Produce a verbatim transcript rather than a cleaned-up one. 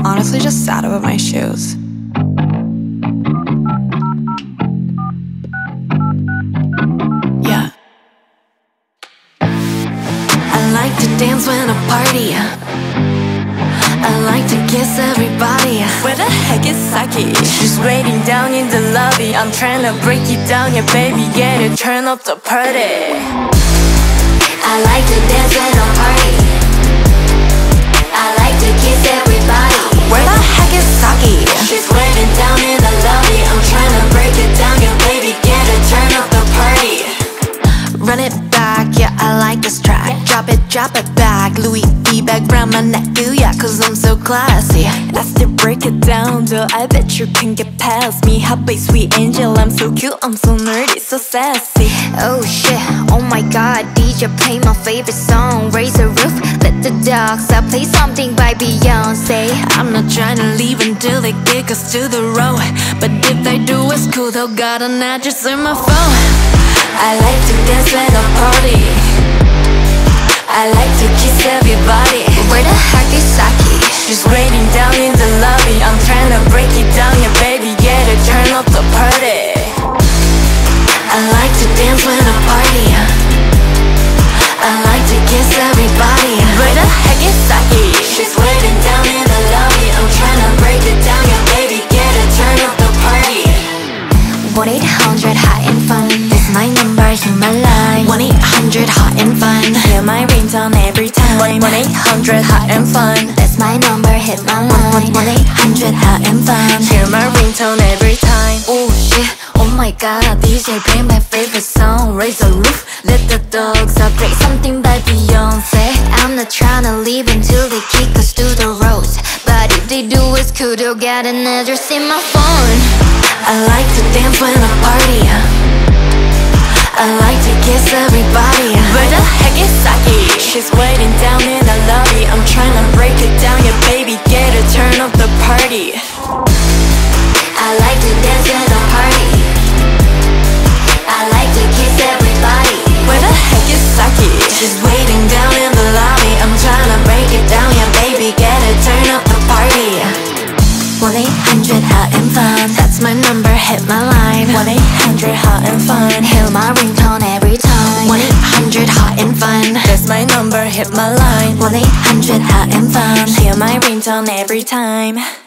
honestly just sad about my shoes. Yeah. I like to dance when I party. I like to kiss everybody. Where the heck is Saki? She's waiting down in the lobby. I'm trying to break it down, yeah baby, get it, turn up the party. I like to dance when I party. I like to kiss everybody. Where the heck is Saki? She's waiting down in the lobby. I'm trying to break it down, yeah baby, get it, turn up the party. Run it back, yeah I like this track. Drop it, drop it back. Louis V bag round my neck, ooh yeah, cause I'm so classy. I still break it down, though I bet you can get past me. Hot babe, sweet angel, I'm so cute, I'm so nerdy, so sassy. Oh shit, oh my god, D J play my favorite song. Raise the roof, let the dogs out, play something by Beyonce. I'm not trying to leave until they kick us to the road, but if they do, it's cool, they'll got an address in my phone. I like to dance when I party. I like to kiss everybody. Where the heck is Saki? She's waiting down in the lobby. I'm trying to break it down, yeah baby, get it, turn up the party. I like to dance when I party. I like to kiss everybody. Where the heck is Saki? She's waiting down in the lobby. I'm trying to break it down, yeah baby, get it, turn up the party. one eight hundred hot and fun. That's my number, hear my line. one eight hundred hot and fun. Hear my ringtone every time. one eight hundred hot and fun. That's my number, hit my line. one eight hundred hot and fun. Hear my ringtone every time. Oh shit, oh my god, D J play my favorite song. Raise the roof, let the dogs out, play something by Beyonce. I'm not trying to leave until they kick us to the road, but if they do, it's cool, they'll get an address in my phone. I like to dance when I party. I like to kiss everybody. Where the heck is Saki? She's waiting down in the lobby. I'm trying to break it down, yeah baby, get it, turn up the party. I like to dance when I party. I like to kiss everybody. Where the heck is Saki? She's waiting down in the lobby. I'm trying to break it down, yeah baby, get it, turn up the party. one eight hundred hot and fun. That's my number, hit my line. one eight hundred hot and fun. Hear my ringtone every time. one eight hundred hot and fun. That's my number, hit my line. one eight hundred hot and fun. Hear my ringtone every time.